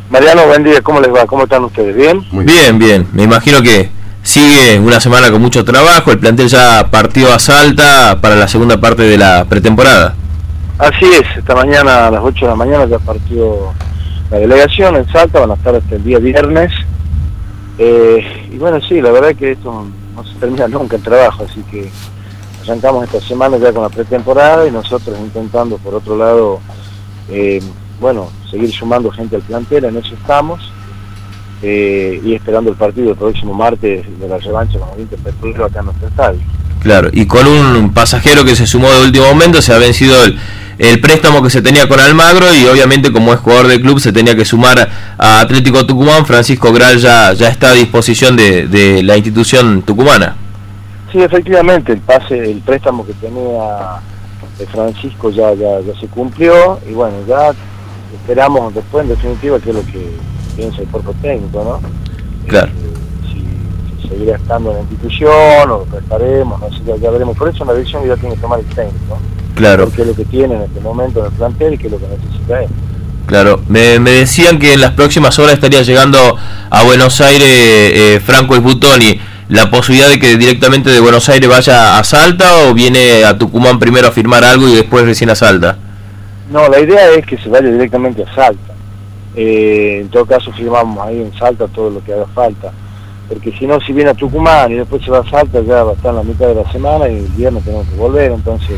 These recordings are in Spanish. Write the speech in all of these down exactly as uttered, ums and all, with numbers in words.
Mariano, buen día, ¿cómo les va? ¿Cómo están ustedes? ¿Bien? Muy bien, bien. Me imagino que sigue una semana con mucho trabajo. El plantel ya partió a Salta para la segunda parte de la pretemporada. Así es, esta mañana a las ocho de la mañana ya partió la delegación en Salta, van a estar hasta el día viernes. Eh, y bueno, sí, la verdad es que esto no se termina nunca el trabajo, así que arrancamos esta semana ya con la pretemporada y nosotros intentando, por otro lado, eh, bueno, seguir sumando gente al plantel, en eso estamos, eh, y esperando el partido el próximo martes de la revancha con Oriente Petrolero acá en nuestro estadio. Claro, y con un pasajero que se sumó de último momento, se ha vencido el, el préstamo que se tenía con Almagro y obviamente como es jugador del club se tenía que sumar a Atlético Tucumán. Francisco Gral ya, ya está a disposición de, de la institución tucumana. Sí, efectivamente, el pase, el préstamo que tenía de Francisco ya, ya, ya se cumplió y bueno, ya esperamos después en definitiva que es lo que piensa el cuerpo técnico, ¿no? Claro. Eh, si, si seguirá estando en la institución o lo prestaremos, no sé, ya, ya veremos. Por eso una decisión que ya tiene que tomar el técnico, ¿no? Claro. Porque es lo que tiene en este momento en el plantel y que es lo que necesita él. Claro, me, me decían que en las próximas horas estaría llegando a Buenos Aires eh, Franco Esbutoni. ¿La posibilidad de que directamente de Buenos Aires vaya a Salta o viene a Tucumán primero a firmar algo y después recién a Salta? No, la idea es que se vaya directamente a Salta. Eh, en todo caso firmamos ahí en Salta todo lo que haga falta. Porque si no, si viene a Tucumán y después se va a Salta, ya va a estar en la mitad de la semana y el viernes tenemos que volver. Entonces,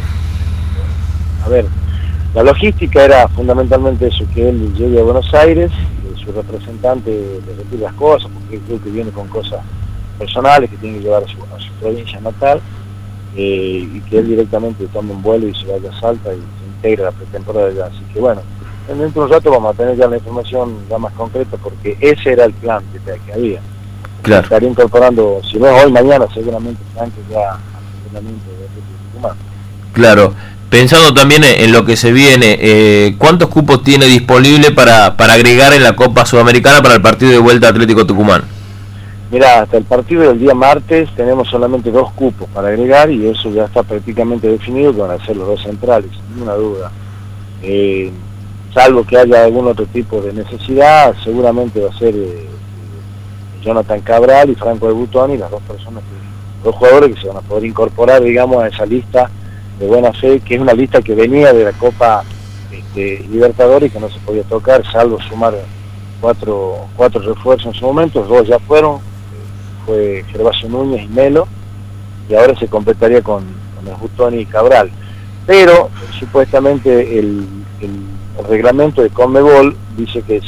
a ver, la logística era fundamentalmente eso, que él llegue a Buenos Aires, que su representante le retire las cosas, porque creo que viene con cosas personales que tiene que llevar a su, a su provincia natal, eh, y que él directamente tome un vuelo y se vaya a Salta y se integre a la pretemporada allá. Así que bueno, dentro de un rato vamos a tener ya la información ya más concreta, porque ese era el plan que, que había. Claro. Estaría incorporando, si no es hoy, mañana seguramente antes ya al entrenamiento de Tucumán. Claro. Pensando también en lo que se viene, eh, ¿cuántos cupos tiene disponible para, para agregar en la Copa Sudamericana para el partido de vuelta Atlético Tucumán? Mirá, hasta el partido del día martes tenemos solamente dos cupos para agregar y eso ya está prácticamente definido, que van a ser los dos centrales, sin ninguna duda. Eh, salvo que haya algún otro tipo de necesidad, seguramente va a ser eh, Jonathan Cabral y Franco Esbutoni, las dos personas, que, dos jugadores que se van a poder incorporar, digamos, a esa lista de buena fe, que es una lista que venía de la Copa este, Libertadores y que no se podía tocar, salvo sumar cuatro, cuatro refuerzos en su momento, dos ya fueron, fue Gervasio Núñez y Melo, y ahora se completaría con, con Esbutoni y Cabral. Pero supuestamente el, el, el reglamento de Conmebol dice que si,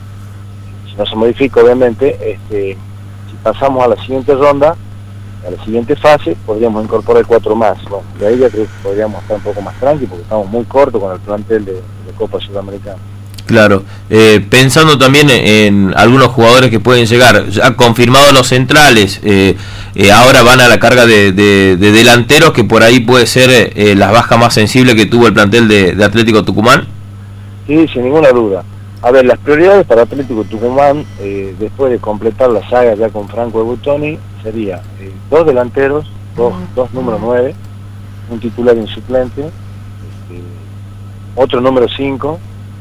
si no se modifica obviamente, este, si pasamos a la siguiente ronda, a la siguiente fase, podríamos incorporar cuatro más. Bueno, de ahí ya creo que podríamos estar un poco más tranquilos porque estamos muy cortos con el plantel de, de Copa Sudamericana. Claro, eh, pensando también en, en algunos jugadores que pueden llegar, ya confirmados los centrales, eh, eh, ahora van a la carga de, de, de delanteros, que por ahí puede ser eh, la baja más sensible que tuvo el plantel de, de Atlético Tucumán. Sí, sin ninguna duda. A ver, las prioridades para Atlético Tucumán, eh, después de completar la saga ya con Franco Esbutoni, sería eh, dos delanteros, dos, dos número nueve, un titular y un suplente, este, otro número cinco,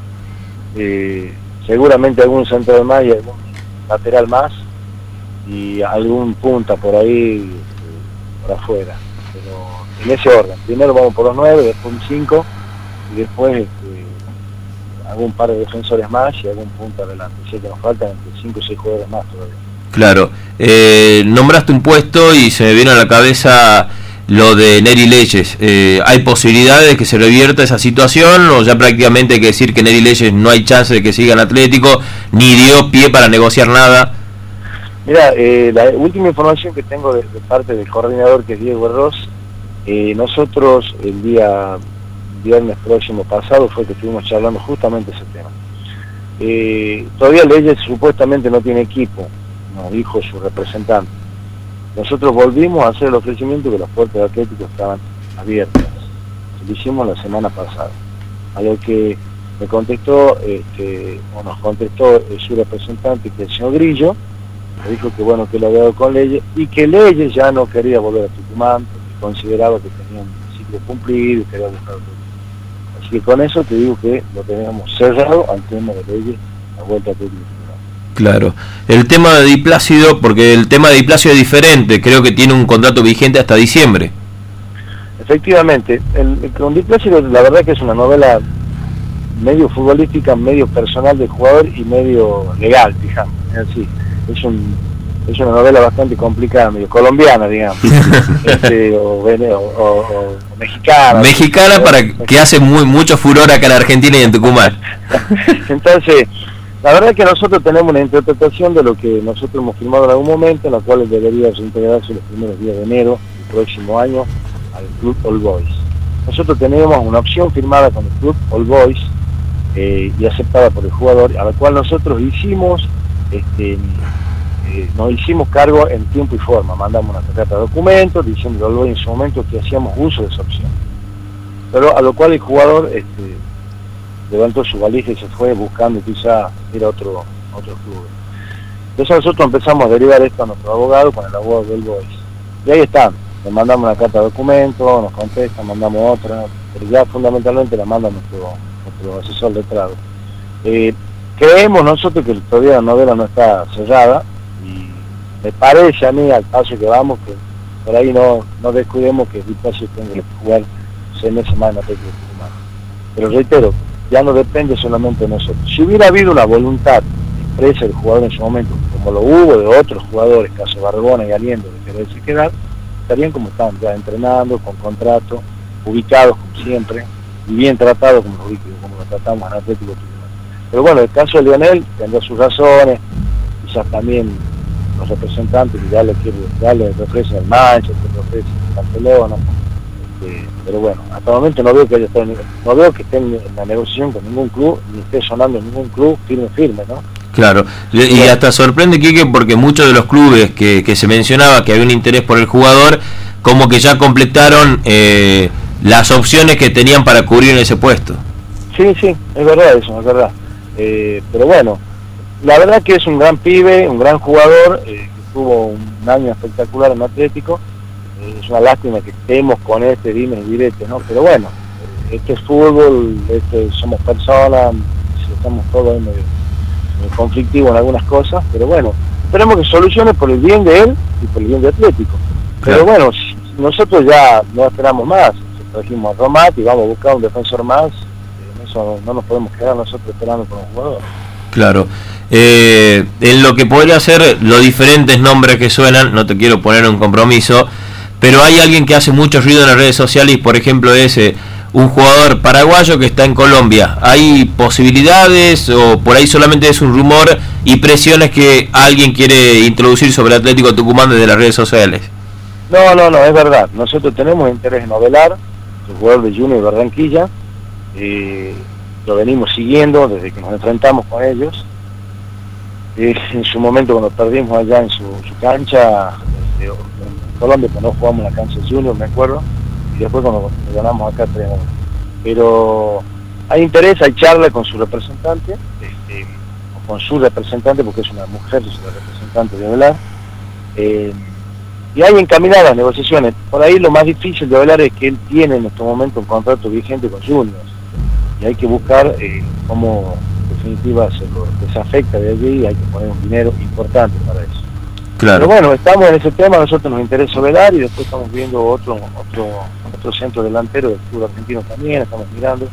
eh, seguramente algún central más y algún lateral más, y algún punta por ahí, eh, por afuera. Pero en ese orden, primero vamos por los nueve, después un cinco, y después este, algún par de defensores más y algún punto adelante. Así que nos faltan entre cinco o seis jugadores más todavía. Claro, eh, nombraste un puesto y se me vino a la cabeza lo de Neri Leyes. Eh, ¿Hay posibilidades de que se revierta esa situación o ya prácticamente hay que decir que Neri Leyes no hay chance de que siga en Atlético, ni dio pie para negociar nada? Mira, eh, la última información que tengo de, de parte del coordinador, que es Diego Herros, eh, nosotros el día viernes próximo pasado fue que estuvimos charlando justamente ese tema. Eh, todavía Leyes supuestamente no tiene equipo, nos dijo su representante. Nosotros volvimos a hacer el ofrecimiento que las puertas de Atlético estaban abiertas. Lo hicimos la semana pasada. A lo que me contestó, este, o nos contestó eh, su representante, que es el señor Grillo, me dijo que bueno, que lo había dado con Leyes, y que Leyes ya no quería volver a Tucumán, porque consideraba que tenía un ciclo cumplido y quería buscar otro. Así que con eso te digo que lo teníamos cerrado al tema de Leyes la vuelta técnica. Claro. El tema de Di Plácido, porque el tema de Di Plácido es diferente, creo que tiene un contrato vigente hasta diciembre. Efectivamente, el, el, con Di Plácido la verdad que es una novela medio futbolística, medio personal del jugador y medio legal, digamos. Es así, es un es una novela bastante complicada, medio colombiana, digamos, este, o, o, o, o mexicana. Mexicana ¿sí? para que hace muy mucho furor acá en Argentina y en Tucumán. Entonces, la verdad es que nosotros tenemos una interpretación de lo que nosotros hemos firmado en algún momento, en la cual debería reintegrarse los primeros días de enero del próximo año al Club All Boys. Nosotros tenemos una opción firmada con el Club All Boys eh, y aceptada por el jugador, a la cual nosotros hicimos, este, eh, nos hicimos cargo en tiempo y forma, mandamos una carta de documentos diciendo al All Boys en su momento que hacíamos uso de esa opción. Pero a lo cual el jugador este, levantó su valija y se fue buscando quizá ir a otro, otro club. Entonces nosotros empezamos a derivar esto a nuestro abogado con el abogado del Boys. Y ahí están, le mandamos una carta de documento, nos contesta, mandamos otra, pero ya fundamentalmente la manda nuestro, nuestro asesor letrado. Eh, creemos nosotros que todavía la novela no está cerrada y me parece a mí al paso que vamos que por ahí no, no descuidemos que Di Plácido tenga que jugar seis meses más en la Atlético Tucumán. Pero reitero, ya no depende solamente de nosotros. Si hubiera habido una voluntad expresa del jugador en su momento, como lo hubo de otros jugadores, caso Barbona y Aliendo, de quererse quedar, estarían como están, ya entrenando, con contrato, ubicados como siempre, y bien tratados como, como lo tratamos en Atlético Tucumán. Pero bueno, el caso de Lionel tendrá sus razones, quizás también los representantes que ya le, quieren, ya le ofrecen el Manchester, le ofrecen el Barcelona. Eh, pero bueno, hasta el momento no veo que haya estado, no veo que esté en la negociación con ningún club, ni esté sonando en ningún club firme firme, ¿no? Claro, y hasta sorprende, Quique, porque muchos de los clubes que, que se mencionaba que había un interés por el jugador, como que ya completaron eh, las opciones que tenían para cubrir en ese puesto. Sí, sí, es verdad eso, es verdad. Eh, pero bueno, la verdad que es un gran pibe, un gran jugador, eh, que tuvo un año espectacular en Atlético. Es una lástima que estemos con este dime y direte, ¿no? Pero bueno, este es fútbol, este, somos personas, estamos todos medio, medio conflictivos en algunas cosas, pero bueno, esperemos que solucione por el bien de él y por el bien de Atlético. Pero bueno, nosotros ya no esperamos más, trajimos a Romat y vamos a buscar un defensor más, en eso no nos podemos quedar nosotros esperando con un jugador. Claro. Eh, en lo que podría ser los diferentes nombres que suenan, no te quiero poner un compromiso, pero hay alguien que hace mucho ruido en las redes sociales y por ejemplo es eh, un jugador paraguayo que está en Colombia. ¿Hay posibilidades o por ahí solamente es un rumor y presiones que alguien quiere introducir sobre Atlético Tucumán desde las redes sociales? No, no, no, es verdad. Nosotros tenemos interés en Ovelar, el jugador de Junior Barranquilla, eh, lo venimos siguiendo desde que nos enfrentamos con ellos. Eh, en su momento cuando perdimos allá en su, su cancha, este, Colombia, que no jugamos en la cancha Junior, me acuerdo, y después cuando ganamos acá tres uno. Pero hay interés, hay charla con su representante, este, o con su representante, porque es una mujer, es la representante de Ovelar, eh, y hay encaminadas negociaciones. Por ahí lo más difícil de Ovelar es que él tiene en este momento un contrato vigente con Junior, y hay que buscar eh, cómo en definitiva se lo desafecta de allí, y hay que poner un dinero importante para eso. Claro. Pero bueno, estamos en ese tema, a nosotros nos interesa Ovelar y después estamos viendo otro otro otro centro delantero del fútbol argentino también, estamos mirando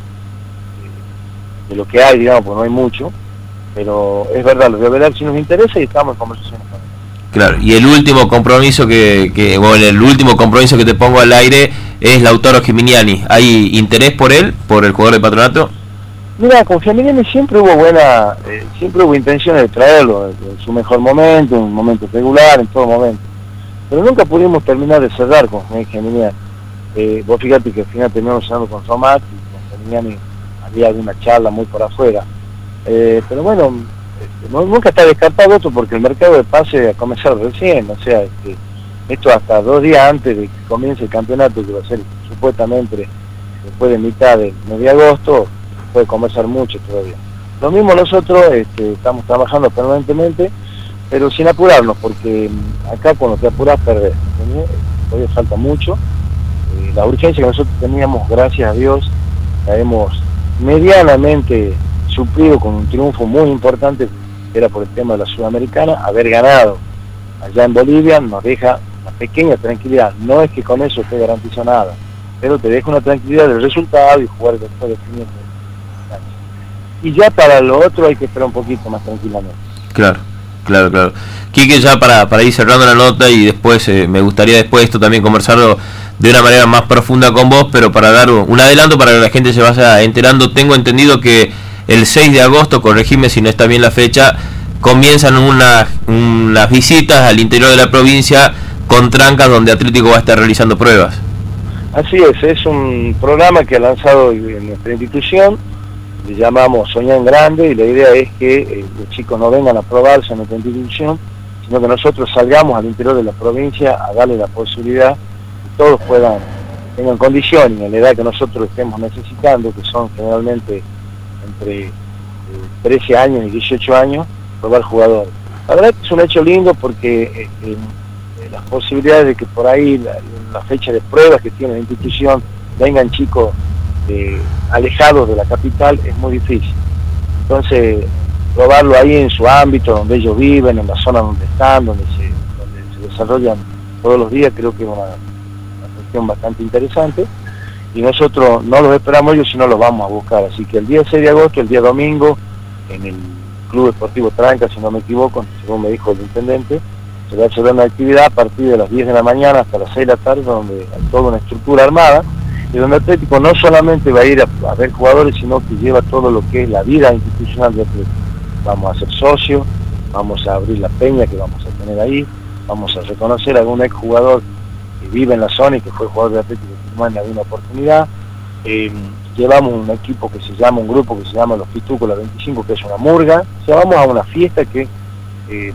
eh, de lo que hay, digamos, porque no hay mucho, pero es verdad, lo de Ovelar sí nos interesa y estamos en conversaciones con él. Claro, y el último compromiso que, que bueno, el último compromiso que te pongo al aire es Lautaro Gimignani. ¿Hay interés por él, por el jugador de Patronato? Mira, con Gimignani siempre hubo buena, eh, siempre hubo intenciones de traerlo en su mejor momento, en un momento regular, en todo momento. Pero nunca pudimos terminar de cerrar con Gimignani. Eh, vos fíjate que al final terminamos cerrando con Romat y con Gimignani había alguna charla muy por afuera. Eh, pero bueno, este, no, nunca está descartado esto porque el mercado de pase a comenzar recién, o sea, este, esto hasta dos días antes de que comience el campeonato, que va a ser supuestamente después de mitad de mes de agosto, puede conversar mucho todavía. Lo mismo nosotros este, estamos trabajando permanentemente, pero sin apurarnos, porque acá cuando te apuras perdés, ¿entendés? Todavía falta mucho. Eh, la urgencia que nosotros teníamos, gracias a Dios, la hemos medianamente suplido con un triunfo muy importante, que era por el tema de la Sudamericana. Haber ganado allá en Bolivia nos deja una pequeña tranquilidad. No es que con eso te garantiza nada, pero te deja una tranquilidad del resultado y jugar después definiendo. Y ya para lo otro hay que esperar un poquito más tranquilamente. Claro, claro, claro. Quique, ya para, para ir cerrando la nota, y después eh, me gustaría después esto también conversarlo de una manera más profunda con vos, pero para dar un, un adelanto para que la gente se vaya enterando. Tengo entendido que el seis de agosto, corregime si no está bien la fecha, comienzan unas unas visitas al interior de la provincia con trancas, donde Atlético va a estar realizando pruebas. Así es, es un programa que ha lanzado nuestra institución, le llamamos Soñar en Grande, y la idea es que eh, los chicos no vengan a probarse en nuestra institución, sino que nosotros salgamos al interior de la provincia a darle la posibilidad que todos puedan, tengan condiciones en la edad que nosotros estemos necesitando, que son generalmente entre eh, trece años y dieciocho años, probar jugadores. La verdad que es un hecho lindo porque eh, eh, las posibilidades de que por ahí la, la fecha de pruebas que tiene la institución vengan chicos eh, alejados de la capital es muy difícil. Entonces, probarlo ahí en su ámbito, donde ellos viven, en la zona donde están, donde se, donde se desarrollan todos los días, creo que es una, una cuestión bastante interesante. Y nosotros no los esperamos ellos, sino los vamos a buscar. Así que el día seis de agosto, el día domingo, en el Club Deportivo Tranca, si no me equivoco, según me dijo el intendente, se va a hacer una actividad a partir de las diez de la mañana hasta las seis de la tarde, donde hay toda una estructura armada, y donde Atlético no solamente va a ir a, a ver jugadores, sino que lleva todo lo que es la vida institucional de Atlético. Vamos a ser socios, vamos a abrir la peña que vamos a tener ahí, vamos a reconocer a algún exjugador que vive en la zona y que fue jugador de Atlético en alguna oportunidad. Eh, llevamos un equipo que se llama, un grupo que se llama Los Pitúcolas veinticinco, que es una murga. O sea, vamos a una fiesta que eh,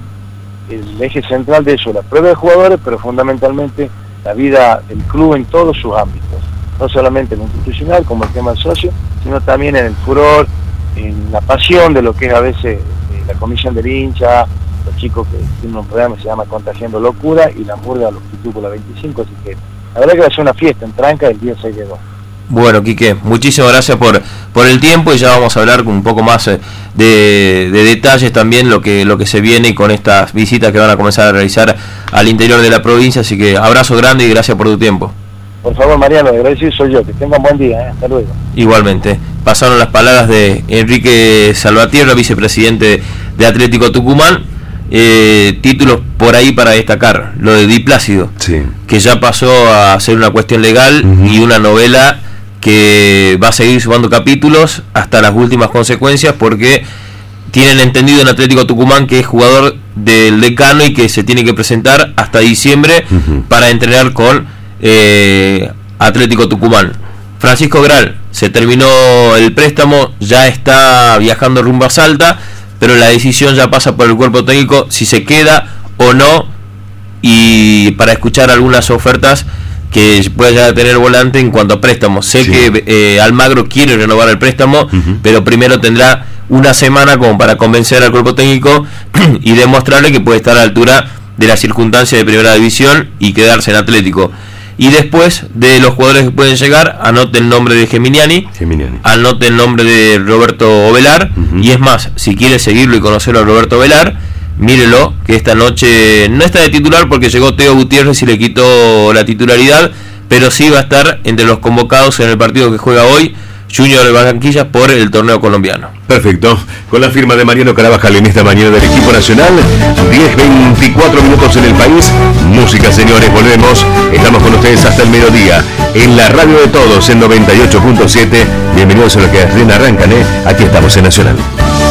el eje central de eso, la prueba de jugadores, pero fundamentalmente la vida del club en todos sus ámbitos, no solamente en lo institucional como el tema del socio, sino también en el furor, en la pasión de lo que es a veces eh, la comisión del hincha, los chicos que tienen un programa que se llama Contagiando Locura, y la murga Los Pitúcolas veinticinco. Así que la verdad que va a ser una fiesta en Tranca el día seis de agosto. Bueno, Quique, muchísimas gracias por por el tiempo, y ya vamos a hablar un poco más de, de detalles también, lo que lo que se viene y con estas visitas que van a comenzar a realizar al interior de la provincia. Así que abrazo grande y gracias por tu tiempo. Por favor, Mariano, agradecido soy yo. Que tengan buen día, ¿eh? Hasta luego. Igualmente. Pasaron las palabras de Enrique Salvatierra, vicepresidente de Atlético Tucumán. Eh, títulos por ahí para destacar: lo de Di Plácido, sí, que ya pasó a ser una cuestión legal, uh-huh, y una novela que va a seguir sumando capítulos hasta las últimas consecuencias, porque tienen entendido en Atlético Tucumán que es jugador del decano y que se tiene que presentar hasta diciembre, uh-huh, para entrenar con eh, Atlético Tucumán. Francisco Gral, se terminó el préstamo, ya está viajando rumbo a Salta, pero la decisión ya pasa por el cuerpo técnico si se queda o no, y para escuchar algunas ofertas que pueda llegar a tener Volante en cuanto a préstamos. Sé, sí, que eh, Almagro quiere renovar el préstamo, uh-huh, pero primero tendrá una semana como para convencer al cuerpo técnico y demostrarle que puede estar a la altura de las circunstancias de primera división y quedarse en Atlético. Y después de los jugadores que pueden llegar, anote el nombre de Geminiani, Geminiani. anote el nombre de Roberto Ovelar, uh-huh, y es más, si quiere seguirlo y conocerlo a Roberto Ovelar, mírelo, que esta noche no está de titular porque llegó Teo Gutiérrez y le quitó la titularidad, pero sí va a estar entre los convocados en el partido que juega hoy Junior de Barranquilla por el torneo colombiano. Perfecto, con la firma de Mariano Carabajal en esta mañana del equipo nacional. Diez veinticuatro minutos en el país. Música, señores, volvemos. Estamos con ustedes hasta el mediodía en la radio de todos en noventa y ocho punto siete. Bienvenidos a lo que recién arrancan, ¿eh? Aquí estamos en Nacional.